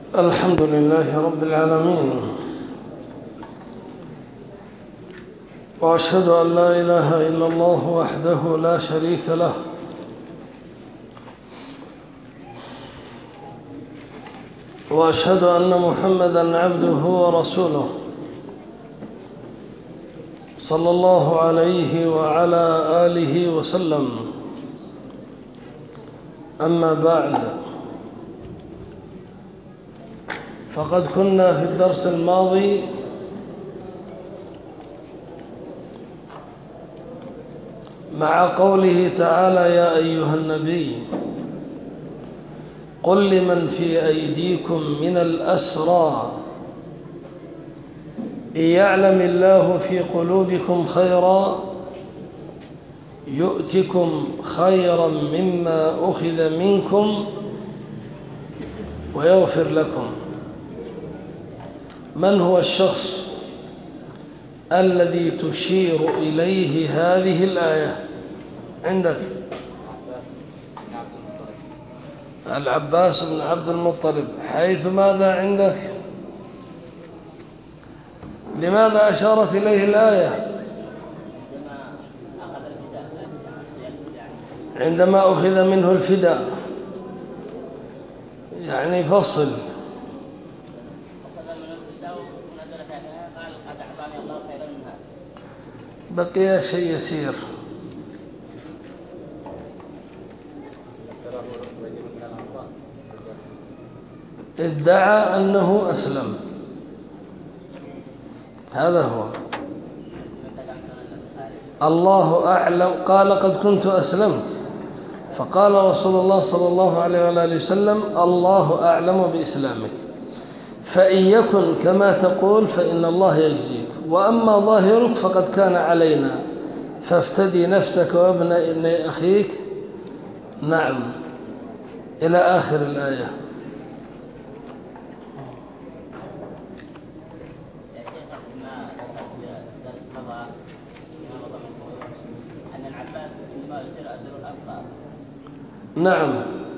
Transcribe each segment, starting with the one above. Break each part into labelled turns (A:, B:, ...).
A: الحمد لله رب العالمين، وأشهد أن لا إله إلا الله وحده لا شريك له، وأشهد أن محمدا عبده ورسوله صلى الله عليه وعلى آله وسلم. أما بعد، فقد كنا في الدرس الماضي مع قوله تعالى: يا أيها النبي قل لمن في أيديكم من الأسرى إن يعلم الله في قلوبكم خيرا يؤتكم خيرا مما أخذ منكم ويغفر لكم. من هو الشخص الذي تشير إليه هذه الآية عندك؟ العباس بن عبد المطلب. حيث ماذا عندك؟ لماذا أشارت إليه الآية؟ عندما أخذ منه الفداء، يعني فصل. بقي شيء يسير. ادعى أنه أسلم، هذا هو. الله أعلم. قال: قد كنت أسلمت. فقال رسول الله صلى الله عليه وآله وسلم: الله أعلم بإسلامك، فإن يكن كما تقول فإن الله يجزيك، وأما ظاهرك فقد كان علينا، فافتدي نفسك وابن أخيك. نعم، إلى آخر الآية. نعم.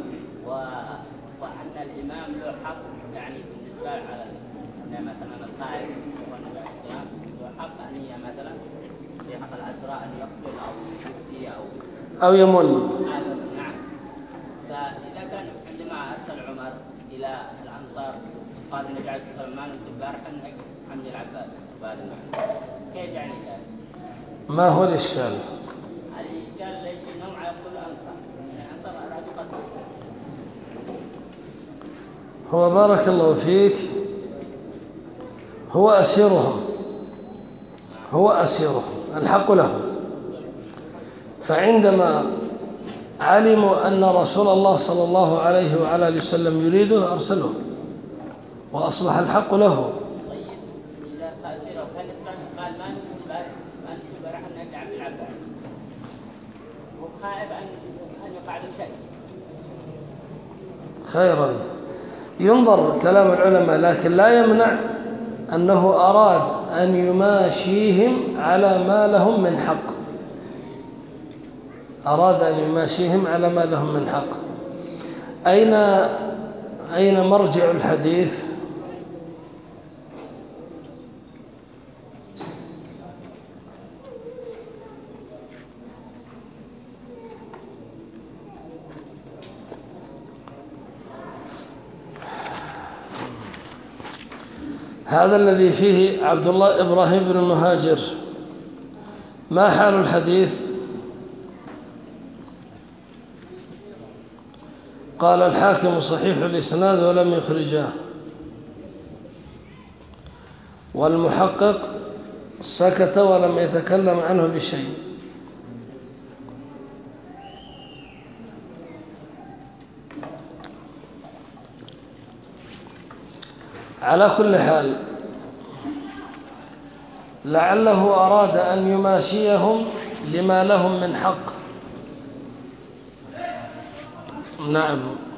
B: وأن الإمام له حق، يعني بالنسبة على مثلا القائد له حق أن مثلا في حق الأسرى أن يقتل أو يفتي
A: أو يمن.
B: نعم. فإذا كان عندما أرسل عمر إلى الأنصار قال: نجعل سلمان الكبار حمد العباس، كيف يعني ذلك؟
A: ما هو الإشكال؟
B: الإشكال ليس نوع يقول الأنصار أرادوا قتله.
A: هو بارك الله فيك، هو أسيرهم، هو أسيرهم، الحق له. فعندما علموا أن رسول الله صلى الله عليه وعلى آله وسلم يريده أرسله، وأصبح الحق له.
B: طيب، إذا أسيره قال ما نسوا برح أن يدعم العباس، وخائف أن يقع له شيء.
A: خيرا، ينظر كلام العلماء، لكن لا يمنع أنه أراد أن يماشيهم على ما لهم من حق، أراد أن يماشيهم على ما لهم من حق. أين مرجع الحديث؟ هذا الذي فيه عبد الله إبراهيم بن المهاجر، ما حال الحديث؟ قال الحاكم: صحيح الإسناد ولم يخرجاه. والمحقق سكت ولم يتكلم عنه بشيء. على كل حال، لعله أراد أن يماشيهم لما لهم من حق. نعم،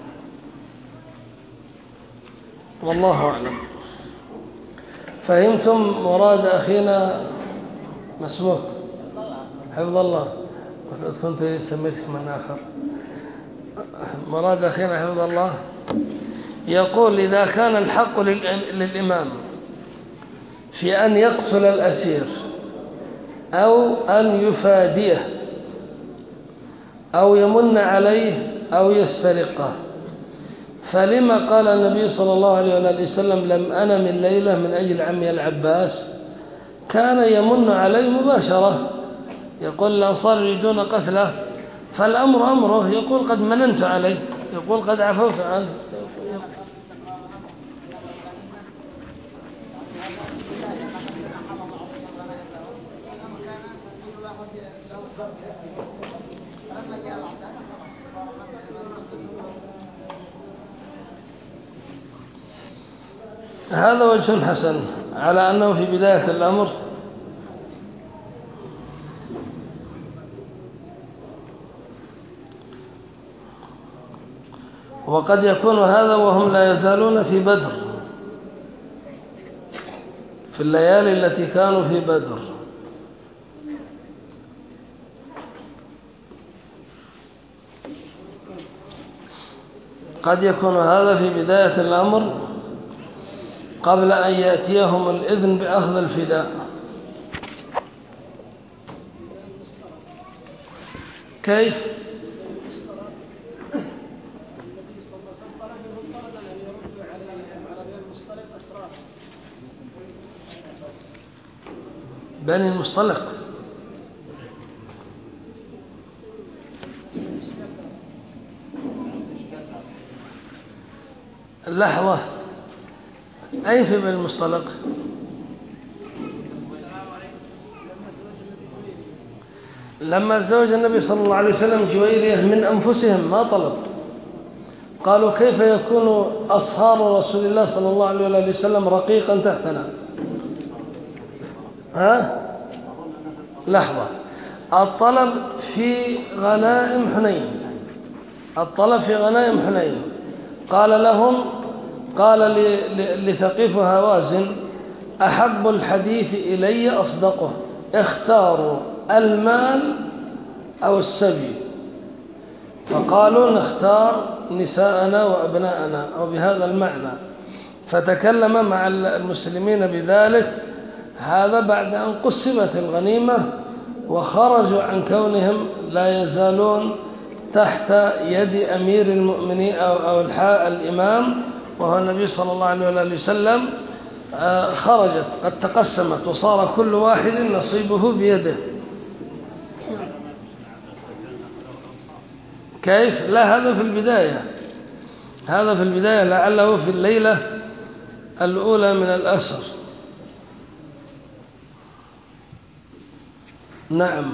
A: والله أعلم. فهمتم مراد أخينا مسموك؟ حفظ الله. كنت سميك اسما آخر. مراد أخينا حفظ الله يقول إذا كان الحق للإمام في أن يقتل الأسير أو أن يفاديه أو يمن عليه أو يسترقه، فلما قال النبي صلى الله عليه وسلم لم أنم الليلة من أجل عمي العباس؟ كان يمن عليه مباشرة، يقول الأنصار يريدون قتله، فالأمر أمره، يقول قد مننت عليه، يقول قد عفوت عنه. هذا وجه حسن على أنه في بداية الأمر وقد يكون هذا وهم لا يزالون في بدر، في الليالي التي كانوا في بدر. قد يكون هذا في بداية الأمر قبل أن يأتيهم الإذن بأخذ الفداء. كيف؟ بني المصطلق. اللحظة، أين في بني المصطلق؟ لما زوج النبي صلى الله عليه وسلم جويرية من أنفسهم ما طلب، قالوا كيف يكون أصهار رسول الله صلى الله عليه وسلم رقيقا تحتنا؟ لحظة، الطلب في غنائم حنين، الطلب في غنائم حنين. قال لهم، قال لثقيف هوازن أحب الحديث إلي أصدقه، اختاروا المال أو السبي، فقالوا نختار نساءنا وأبناءنا أو بهذا المعنى، فتكلم مع المسلمين بذلك. هذا بعد أن قسمت الغنيمة وخرجوا عن كونهم لا يزالون تحت يد أمير المؤمنين أو الإمام وهو النبي صلى الله عليه وسلم. خرجت قد تقسمت وصار كل واحد نصيبه بيده. كيف؟ لا، هذا في البداية، هذا في البداية، لعله في الليلة الأولى من الأسر. نعم.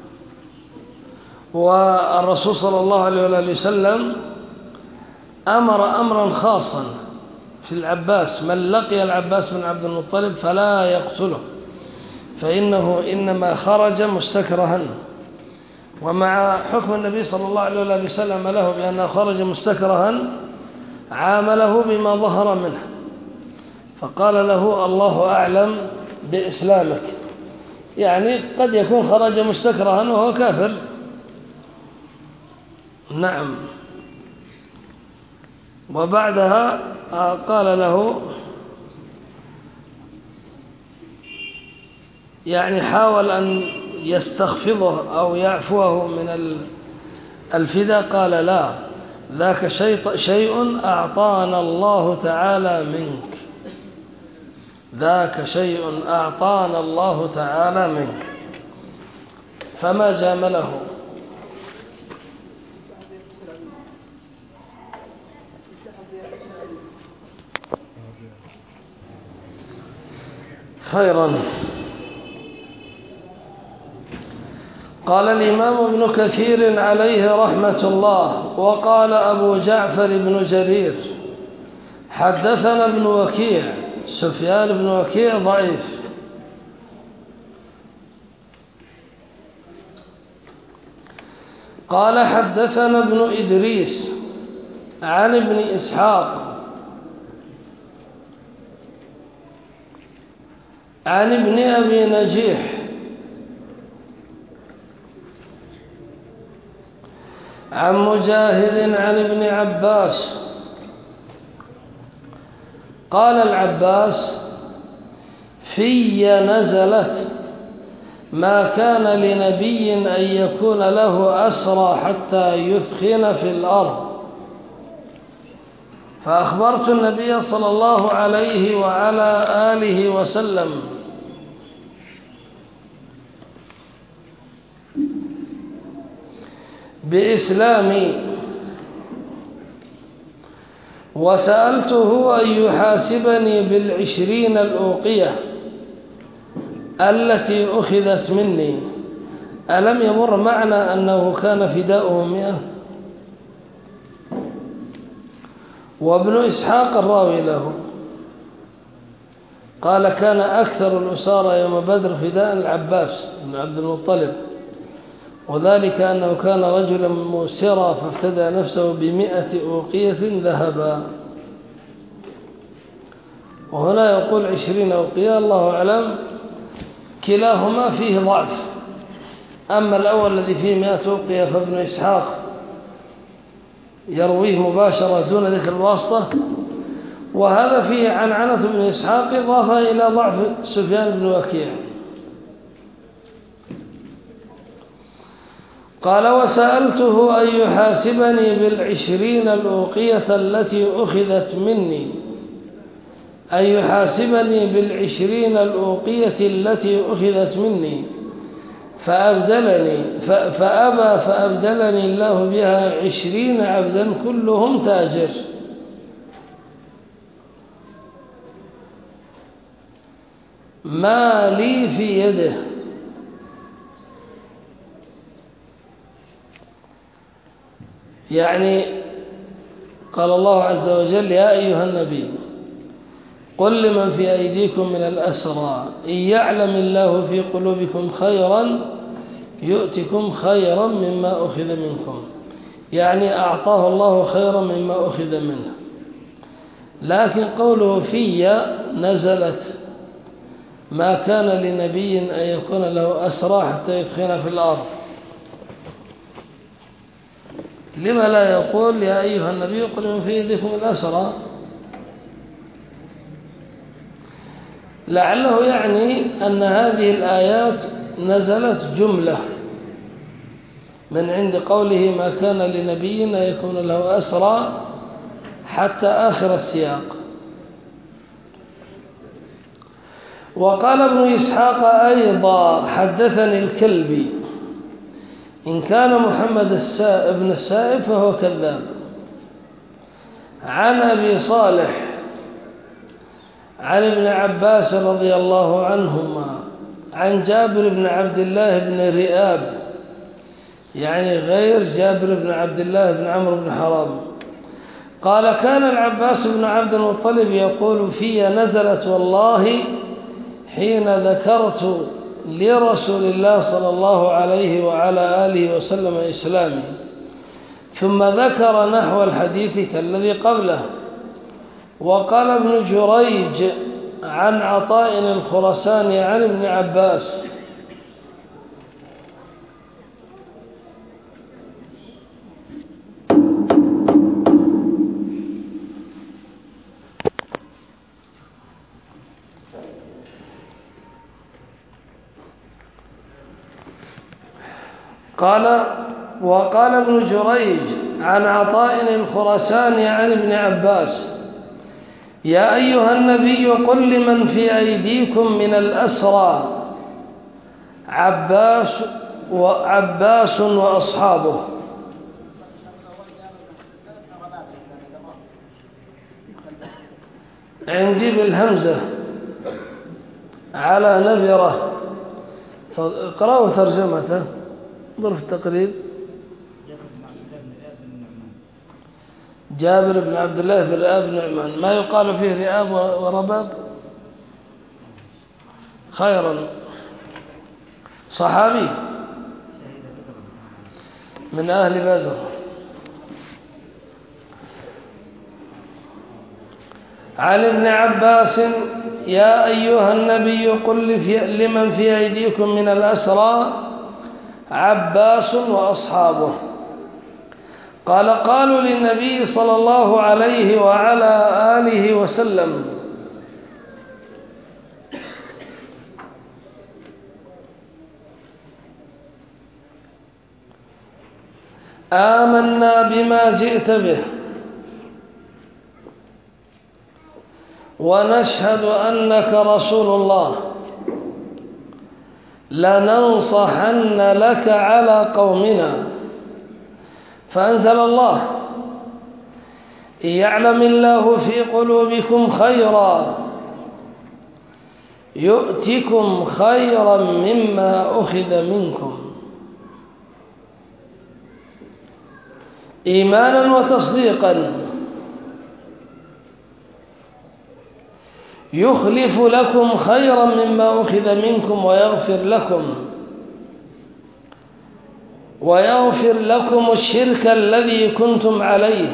A: والرسول صلى الله عليه وسلم أمر أمرا خاصا في العباس: من لقي العباس بن عبد المطلب فلا يقتله، فإنه إنما خرج مستكرها. ومع حكم النبي صلى الله عليه وسلم له بأنه خرج مستكرها عامله بما ظهر منه، فقال له الله أعلم بإسلامك، يعني قد يكون خرج مستكرها وهو كافر. نعم. وبعدها قال له، يعني حاول أن يستخفضه أو يعفوه من الفداء، قال لا، ذاك شيء أعطانا الله تعالى منك، ذاك شيء أعطانا الله تعالى منك، فما جامله. خيرا. قال الإمام ابن كثير عليه رحمة الله: وقال أبو جعفر بن جرير حدثنا ابن وكيع، سفيان بن وكيع ضعيف. قال حدثنا ابن إدريس عن ابن إسحاق عن ابن أبي نجيح عن مجاهد عن ابن عباس قال العباس: في نزلت ما كان لنبي أن يكون له أسرى حتى يثخن في الأرض. فأخبرت النبي صلى الله عليه وعلى آله وسلم بإسلامي، وسألته أن يحاسبني ب20 الأوقية التي أخذت مني. ألم يمر معنا أنه كان فداؤه 100؟ وابن إسحاق الراوي له قال: كان أكثر الأسارى يوم بدر فداء العباس بن عبد المطلب، وذلك أنه كان رجلا موسرا فافتدى نفسه ب100 أوقية ذهبا. وهنا يقول 20 أوقية، الله أعلم، كلاهما فيه ضعف. أما الأول الذي فيه 100 أوقية فابن إسحاق يرويه مباشرة دون ذكر الواسطة، وهذا فيه عنعنة بن إسحاق إضافة إلى ضعف سفيان بن وكيع. قال: وسألته أن يحاسبني ب20 الأوقية التي أخذت مني، أن يحاسبني ب20 الأوقية التي أخذت مني، فأبى فأبدلني الله بها 20 عبدا كلهم تاجر. ما لي في يده. يعني قال الله عز وجل: يا أيها النبي قل لمن في أيديكم من الأسرى إن يعلم الله في قلوبكم خيرا يؤتكم خيرا مما أخذ منكم، يعني أعطاه الله خيرا مما أخذ منه. لكن قوله في نزلت ما كان لنبي أن يكون له أسرى حتى يثخن في الأرض. لما لا يقول: يا أيها النبي قل لمن في أيديكم الأسرى؟ لعله يعني أن هذه الآيات نزلت جملة من عند قوله ما كان لنبي أن يكون له أسرى حتى آخر السياق. وقال ابن إسحاق أيضا: حدثني الكلبي، إن كان محمد بن السائب فهو كذاب، عن أبي صالح عن ابن عباس رضي الله عنهما عن جابر بن عبد الله بن رئاب، يعني غير جابر بن عبد الله بن عمرو بن حرام، قال: كان العباس بن عبد المطلب يقول في نزلت والله حين ذكرت لرسول الله صلى الله عليه وعلى آله وسلم إسلامي، ثم ذكر نحو الحديث كالذي قبله. وقال ابن جريج عن عطاء الخرساني عن ابن عباس: وقال ابن جريج عن عطاء الخرساني عن ابن عباس: يا أيها النبي قل لمن في أيديكم من الأسرى عباس وأصحابه. عندي بالهمزة على نذرة، فاقرأوا ترجمته ظرف التقريب. جابر بن عبد الله بن رئاب بن نعمان، ما يقال فيه رئاب ورباب؟ خيرا، صحابي من أهل بدر. عن ابن عباس: يا أيها النبي قل لمن في أيديكم من الأسرى عباس وأصحابه. قال: قالوا للنبي صلى الله عليه وعلى آله وسلم: آمنا بما جئت به ونشهد أنك رسول الله لننصحن لك على قومنا. فأنزل الله: إن يعلم الله في قلوبكم خيرا يؤتكم خيرا مما أخذ منكم، إيمانا وتصديقا، يخلف لكم خيرا مما أخذ منكم ويغفر لكم الشرك الذي كنتم عليه.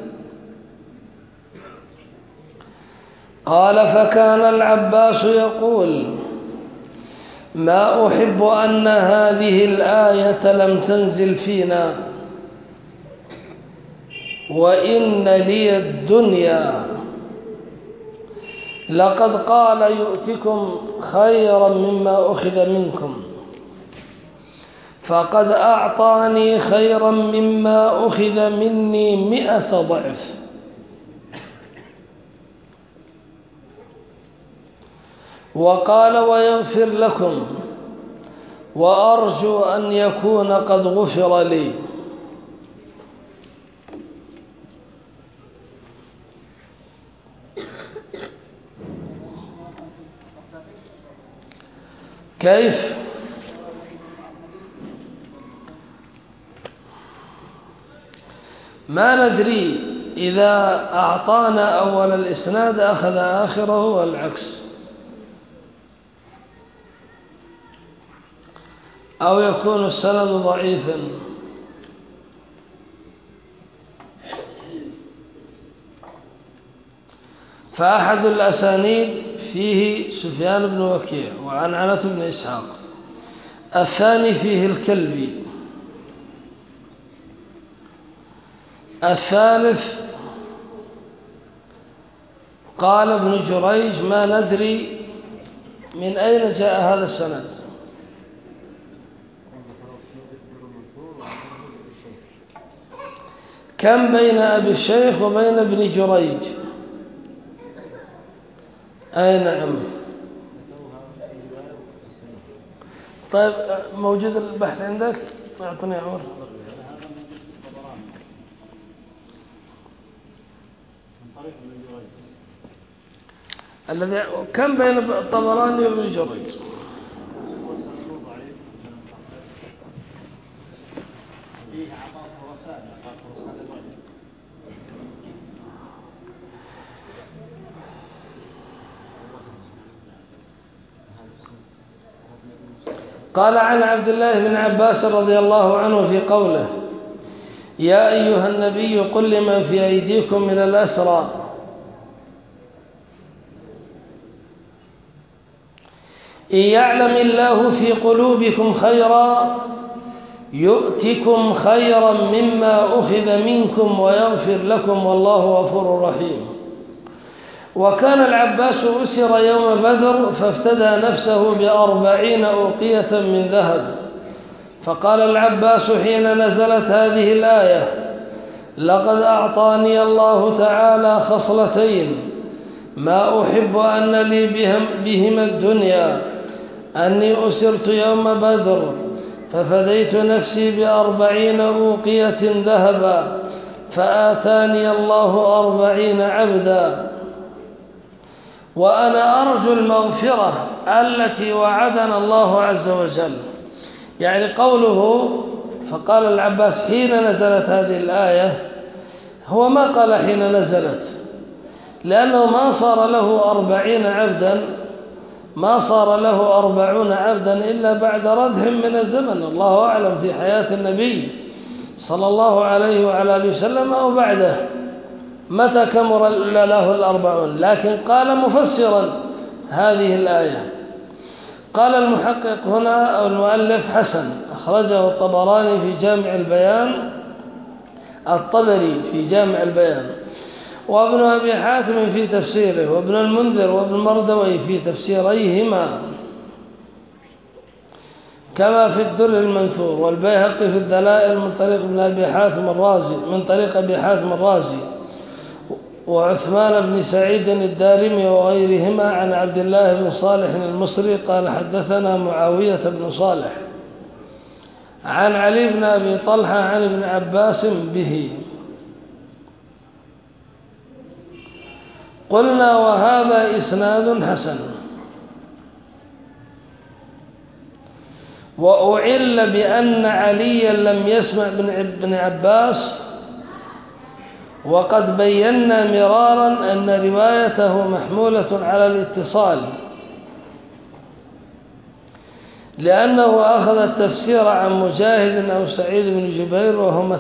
A: قال: فكان العباس يقول: ما أحب أن هذه الآية لم تنزل فينا وإن لي الدنيا. لقد قال: يؤتكم خيرا مما أخذ منكم، فقد أعطاني خيرا مما أخذ مني 100 ضعف. وقال: ويغفر لكم، وأرجو أن يكون قد غفر لي. كيف؟ ما ندري إذا أعطانا أول الإسناد أخذ آخره والعكس، أو يكون السند ضعيفا. فأحد الأسانيد فيه سفيان بن وكيع وعنعنة بن إسحاق، الثاني فيه الكلبي، الثالث قال ابن جريج: ما ندري من أين جاء هذا السند. كم بين أبي الشيخ وبين ابن جريج؟ أي نعم. طيب موجود البحث عندك؟ أعطني عمر. الذي كم بين الطبراني وابن جريج؟ قال عن عبد الله بن عباس رضي الله عنه في قوله: يا أيها النبي قل لمن في أيديكم من الأسرى إن يعلم الله في قلوبكم خيرا يؤتكم خيرا مما أخذ منكم ويغفر لكم والله غفور رحيم. وكان العباس أسر يوم بدر فافتدى نفسه ب40 أوقية من ذهب. فقال العباس حين نزلت هذه الآية: لقد أعطاني الله تعالى خصلتين ما أحب أن لي بهما الدنيا، أني أسرت يوم بدر ففديت نفسي ب40 أوقية ذهبا فآتاني الله 40 عبدا، وأنا أرجو المغفرة التي وعدنا الله عز وجل. يعني قوله فقال العباس حين نزلت هذه الآية، هو ما قال حين نزلت، لأنه ما صار له 40 عبدا، ما صار له 40 عبدا إلا بعد ردهم من الزمن، الله أعلم في حياة النبي صلى الله عليه وعلى آله وسلم أو بعده متى كمر له 40. لكن قال مفسرا هذه الآية، قال المحقق هنا أو المؤلف حسن، أخرجه الطبراني في جامع البيان، الطبري في جامع البيان، وابن أبي حاتم في تفسيره، وابن المنذر وابن مردوي في تفسيريهما. كما في الدر المنثور، والبيهقي في الدلائل من طريق ابن أبي حاتم الرازي من طريق أبي حاتم الرازي، وعثمان بن سعيد الدارمي وغيرهما عن عبد الله بن صالح المصري قال حدثنا معاوية بن صالح عن علي بن أبي طلحة عن ابن عباس به. قلنا وهذا إسناد حسن. وأعل بأن عليا لم يسمع ابن عباس، وقد بينا مرارا أن روايته محمولة على الاتصال، لأنه أخذ التفسير عن مجاهد أو سعيد بن جبير وهما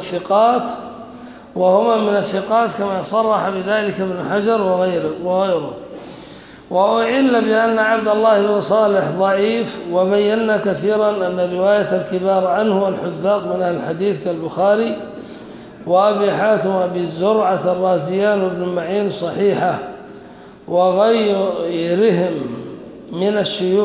A: من الثقات كما صرح بذلك ابن حجر وغيره. وأعل بأن عبد الله بن صالح ضعيف، وبينا كثيرا أن رواية الكبار عنه والحذاق من أهل الحديث كالبخاري وأبي حاتم وأبي الزرعة الرازيان وابن معين صحيحة، وغيرهم من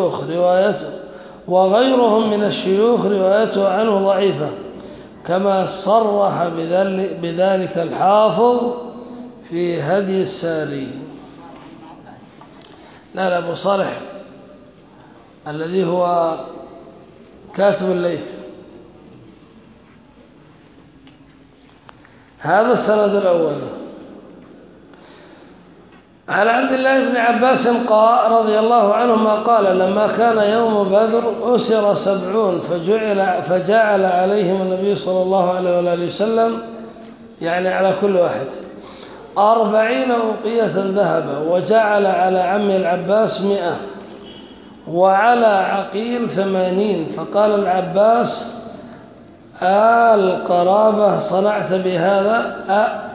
A: الشيوخ روايته عنه ضعيفة، كما صرح بذلك الحافظ في هدي الساري. لا أبو صالح الذي هو كاتب الليث. هذا السند الأول. عن عبد الله بن عباس رضي الله عنهما قال لما كان يوم بدر أسر 70 فجعل عليهم النبي صلى الله عليه وآله وسلم، يعني على كل واحد 40 أوقية ذهبا، وجعل على عم العباس 100 وعلى عقيل 80. فقال العباس القرابة صنعت بهذا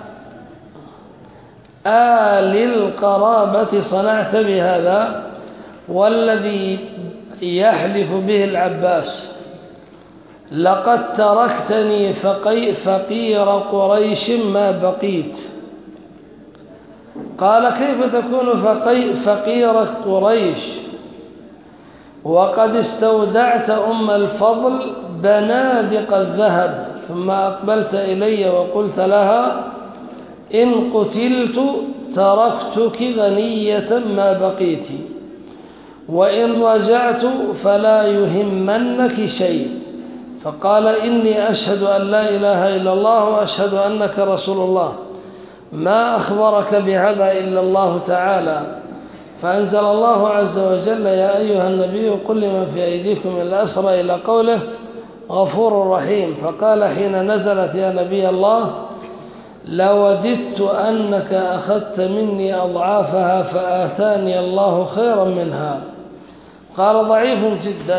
A: للقرابة صنعت بهذا، والذي يحلف به العباس لقد تركتني فقير قريش ما بقيت. قال كيف تكون فقير قريش وقد استودعت أم الفضل بنادق الذهب؟ ثم أقبلت إلي وقلت لها إن قتلت تركتك غنية ما بقيت، وإن رجعت فلا يهمنك شيء. فقال إني أشهد أن لا إله إلا الله وأشهد أنك رسول الله، ما أخبرك بهذا إلا الله تعالى. فأنزل الله عز وجل يا أيها النبي قل لمن في أيديكم من الأسرى إلى قوله غفور رحيم. فقال حين نزلت يا نبي الله لوددت أنك أخذت مني أضعافها فآتاني الله خيرا منها. قال ضعيف جدا.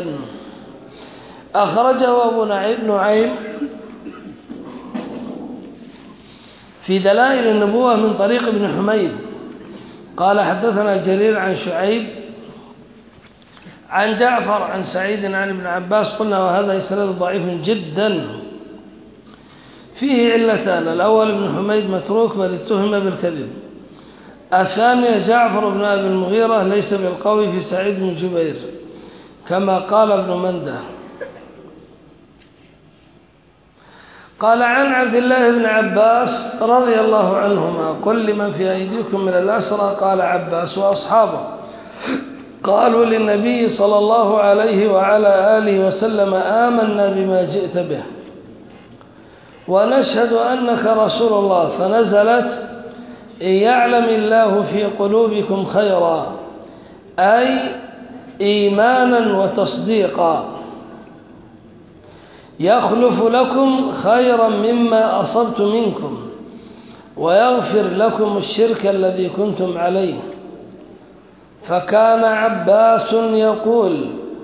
A: أخرجه أبو نعيم في دلائل النبوة من طريق ابن حميد قال حدثنا جرير عن شعيب عن جعفر عن سعيد عن ابن عباس. قلنا وهذا إسناد ضعيف جدا فيه علتان: الأول ابن حميد متروك بل اتهم بالكذب، الثاني جعفر بن أبي المغيرة ليس بالقوي في سعيد بن جبير كما قال ابن منده. قال عن عبد الله بن عباس رضي الله عنهما قل لمن في أيديكم من الأسرى. قال عباس وأصحابه قالوا للنبي صلى الله عليه وعلى آله وسلم آمنا بما جئت به ونشهد أنك رسول الله. فنزلت إن يعلم الله في قلوبكم خيرا أي إيمانا وتصديقا يخلف لكم خيرا مما أصبت منكم ويغفر لكم الشرك الذي كنتم عليه. فكان عباس يقول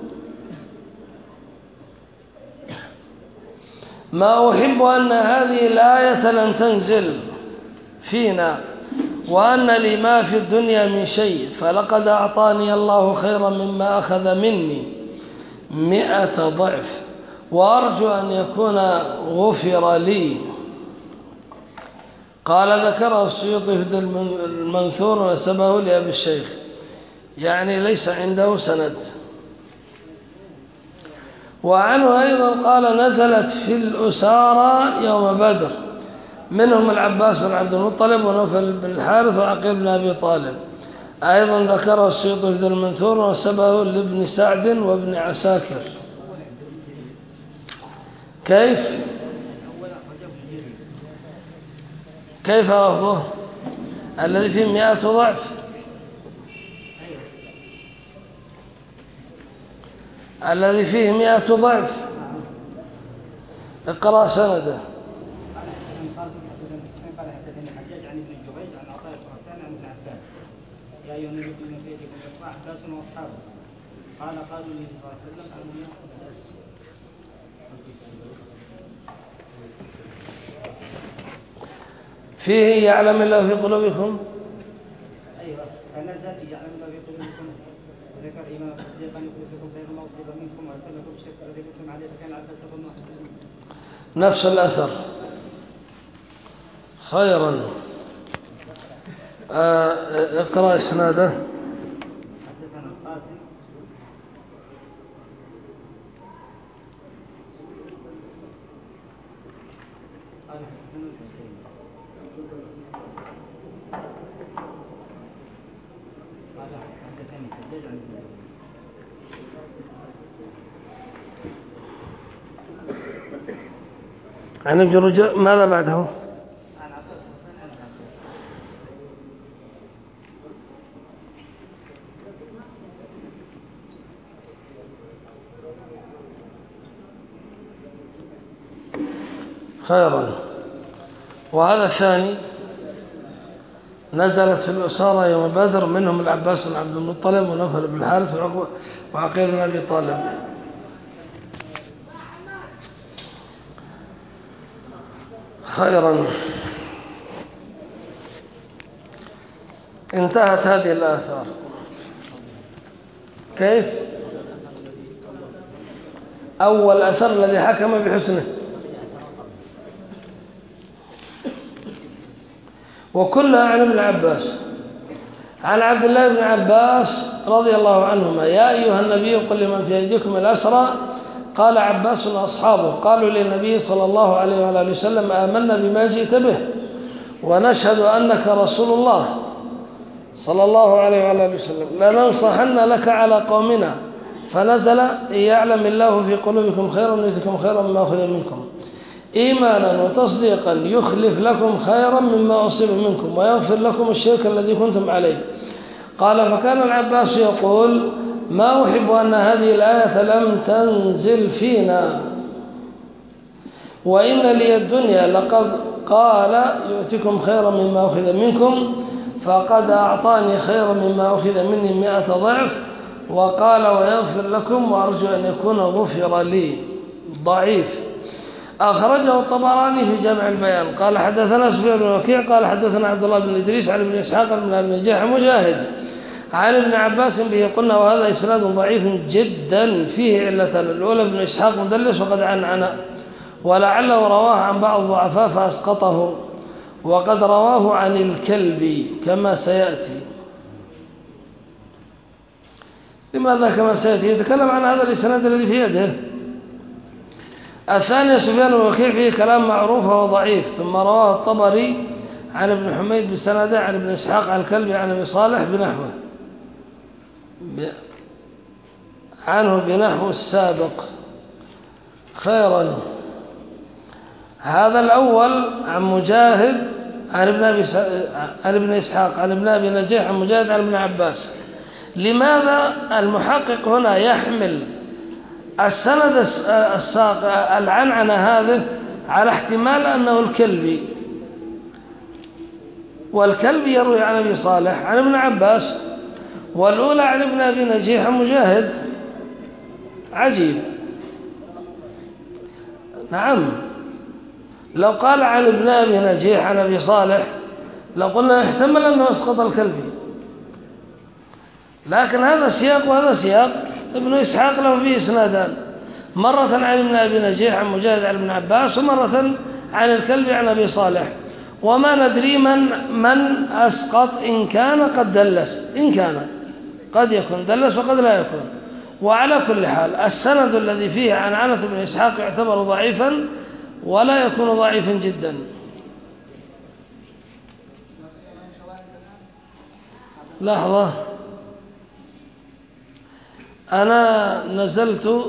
A: ما أحب أن هذه الآية لم تنزل فينا وأن لي ما في الدنيا من شيء، فلقد أعطاني الله خيرا مما أخذ مني 100 ضعف، وأرجو أن يكون غفر لي. قال ذكره السيوطي في المنثور ونسبه لأبي الشيخ، يعني ليس عنده سند. وعنه أيضا قال نزلت في الأسارى يوم بدر منهم العباس بن عبد المطلب ونوفل بن الحارث وعقيل بن أبي طالب. أيضا ذكره السيوطي في المنثور ونسبه لابن سعد وابن عساكر. كيف لفظه الذي فيه 100 ضعف؟ الذي فيه 100 ضعف اقرأ سنده.
C: قال حدثني حجاج عن ابن جريج عن عطاء بن حسان عن ابن عباس يا ايها النبي من فيكم يصلح عباس واصحابه قال قالوا للنبي صلى الله عليه وسلم
A: فيه يعلم الله في قلوبكم.
C: ايوه فنزل يعلم الله في قلوبكم وذكر ايمان تصديقا يخلفكم خير ما اصيب منكم وارسلكم الشرك الذي كنتم عليه فكان عباس يظن
A: نفس الأثر. خيرا. اقرأ اسناده.
C: حدثنا القاسم قال حدثنا الحسين قال حدثني حجاج عن ابن
A: عن ابن رجل ماذا بعده؟ خيرا. وهذا الثاني نزلت في الأسارى يوم بدر منهم العباس بن عبد المطلب ونوفل بن الحارث وعقيل بن أبي طالب. خيرا. انتهت هذه الآثار. كيف؟ أول أثر الذي حكم بحسنه وكلها عن ابن عباس. عن عبد الله بن عباس رضي الله عنهما يا أيها النبي قل لمن في أيديكم الأسرى قال عباس وأصحابه قالوا للنبي صلى الله عليه وآله وسلم آمنا بما جئت به ونشهد أنك رسول الله صلى الله عليه وآله وسلم لننصحن لك على قومنا فنزل إن يعلم الله في قلوبكم خيرا يؤتكم خيرا مما أخذ منكم إيمانا وتصديقا يخلف لكم خيرا مما أصيب منكم ويغفر لكم الشرك الذي كنتم عليه. قال فكان العباس يقول ما أحب أن هذه الآية لم تنزل فينا وإن لي الدنيا لقد قال يؤتكم خيرا مما أخذ منكم فقد أعطاني خيرا مما أخذ مني 100 ضعف وقال ويغفر لكم وأرجو أن يكون غفر لي. ضعيف. أخرجه الطبراني في جامع البيان. قال حدثنا سفيان بن وكيع قال حدثنا عبد الله بن إدريس عن ابن إسحاق بن أبي نجيح مجاهد عن ابن عباس به قلنا وهذا إسناد ضعيف جدا فيه علتان. الأولى ابن إسحاق مدلس وقد عنعن ولعله رواه عن بعض الضعفاء فأسقطه وقد رواه عن الكلبي كما سيأتي. لماذا كما سيأتي؟ يتكلم عن هذا الإسناد الذي في يده. الثاني سفيان بن وكيع فيه كلام معروف وهو ضعيف ثم رواه الطبري عن ابن حميد بسنده عن ابن إسحاق عن الكلبي عن أبي صالح بنحوه عنه بنحو السابق. خيرا. هذا الأول عن مجاهد عن ابن إسحاق عن ابن أبي نجيح عن مجاهد عن ابن عباس. لماذا المحقق هنا يحمل السند الساق العنعنة هذه على احتمال أنه الكلبي والكلبي يروي عن أبي صالح عن ابن عباس والأولى عن ابن أبي نجيح عن مجاهد؟ عجيب. نعم لو قال عن ابن أبي نجيح عن أبي صالح لقلنا يحتمل أنه أسقط الكلبي لكن هذا سياق وهذا سياق. ابن إسحاق له فيه إسنادان مرة عن ابن أبي نجيح عن مجاهد عن ابن عباس ومرة عن الكلبي عن أبي صالح وما ندري من أسقط إن كان قد دلس. إن كان قد يكون دلس وقد لا يكون وعلى كل حال السند الذي فيه عن عنة بن إسحاق يعتبر ضعيفا ولا يكون ضعيفا جدا. لحظة، أنا نزلت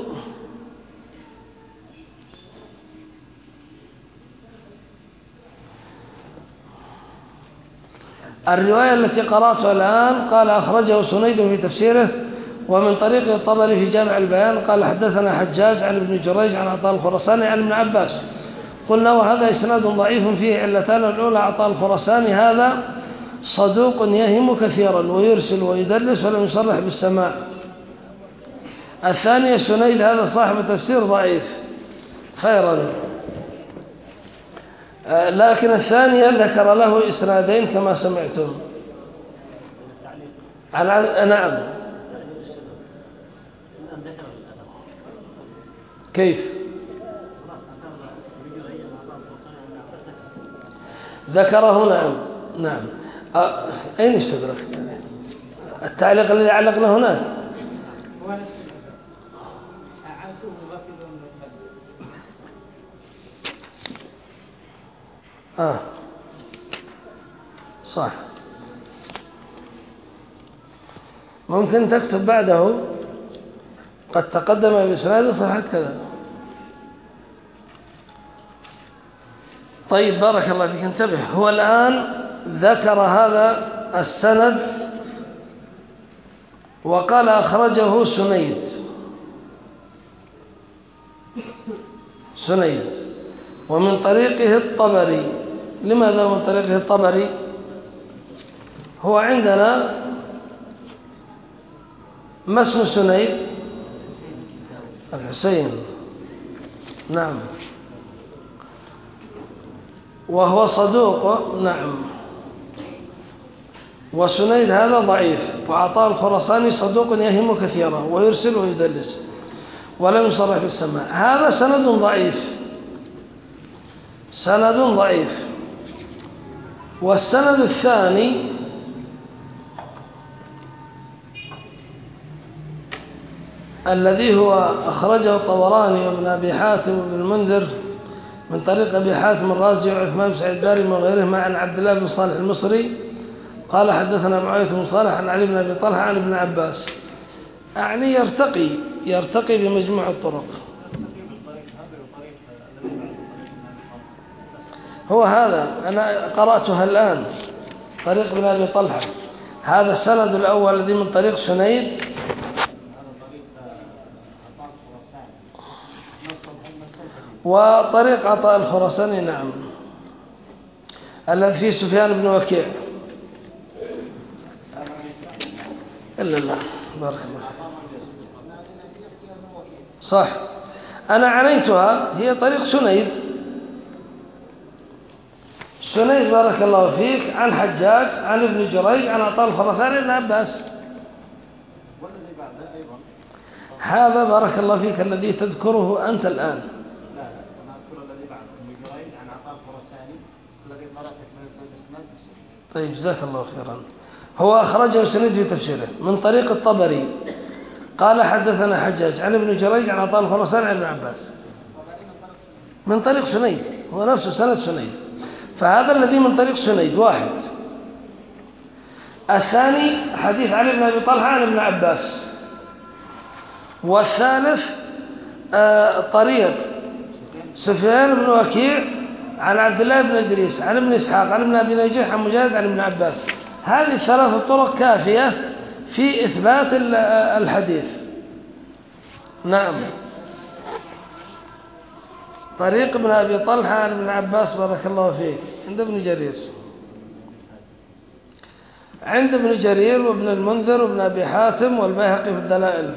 A: الرواية التي قرأتها الآن. قال أخرجه سنيد في تفسيره ومن طريق الطبري في جامع البيان قال حدثنا حجاج عن ابن جريج عن عطاء الخرساني عن ابن عباس. قلنا وهذا إسناد ضعيف فيه علتان. الأولى عطاء الخرساني هذا صدوق يهم كثيرا ويرسل ويدلس ولم يصرح بالسماع. الثانية سنيد هذا صاحب تفسير ضعيف خيرا، لكن الثانية ذكر له إسنادين كما سمعتم. نعم. كيف ذكره؟ نعم نعم. أين استدرك التعليق الذي علقنا هناك؟ صح، ممكن تكتب بعده قد تقدم بإسناد صحة كذا. طيب بارك الله فيك، انتبه. هو الآن ذكر هذا السند وقال أخرجه سنيد ومن طريقه الطبري. لماذا من طريقه الطبري؟ هو عندنا ما اسم سنيد؟ الحسين. نعم، وهو صدوق. نعم، وسنيد هذا ضعيف. وعطاء الخرساني صدوق يهم كثيرا ويرسل ويدلس ولم يصرح بالسماع. هذا سند ضعيف. والسند الثاني الذي هو أخرجه الطبراني وابن أبي حاتم وابن المنذر من طريق أبي حاتم الرازي وعثمان بن سعيد الدارمي وغيرهما عن عبد الله بن صالح المصري قال حدثنا معاوية بن صالح عن علي بن أبي طلحة عن ابن عباس. أعني يرتقي بمجموع الطرق. هو هذا أنا قرأتها الآن، طريق ابن أبي طلحة. هذا السند الأول الذي من طريق سنيد وطريق عطاء الخرساني. نعم، الذي فيه سفيان بن وكيع. إلا الله، بارك الله. صح، أنا عنيتها، هي طريق سنيد بارك الله فيك عن حجاج عن ابن جريج عن عطاء الخرساني عن عباس. هذا بارك الله فيك الذي تذكره أنت الآن. طيب جزاك الله خيرا. هو أخرجه سنيد في تفسيره من طريق الطبري قال حدثنا حجاج عن ابن جريج عن عطاء الخرساني عن ابن عباس من طريق سنيد، هو نفسه سند سنيد. فهذا الذي من طريق سنيد واحد. الثاني حديث علي بن أبي طلحة عن ابن عباس. والثالث طريق سفيان بن وكيع عن عبد الله بن إدريس عن ابن إسحاق عن ابن أبي نجيح عن مجاهد عن ابن عباس. هذه الثلاث طرق كافية في إثبات الحديث. نعم، طريق ابن أبي طلحة عن ابن عباس بارك الله فيك عند ابن جرير، عند ابن جرير وابن المنذر وابن أبي حاتم والبيهقي في الدلائل.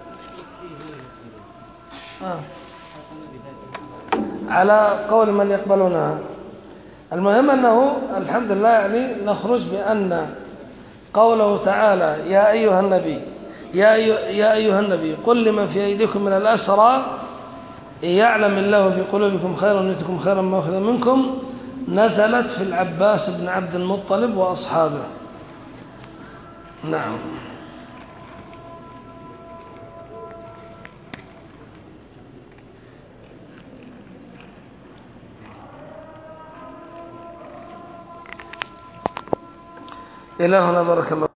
A: على قول من يقبلونها. المهم أنه الحمد لله يعني نخرج بأن قوله تعالى يا أيها النبي قل لمن في أيديكم من الأسرى إن يعلم الله في قلوبكم خيرا يؤتكم خيرا ما أخذ منكم، نزلت في العباس بن عبد المطلب وأصحابه. نعم. إلى هنا بارك الله.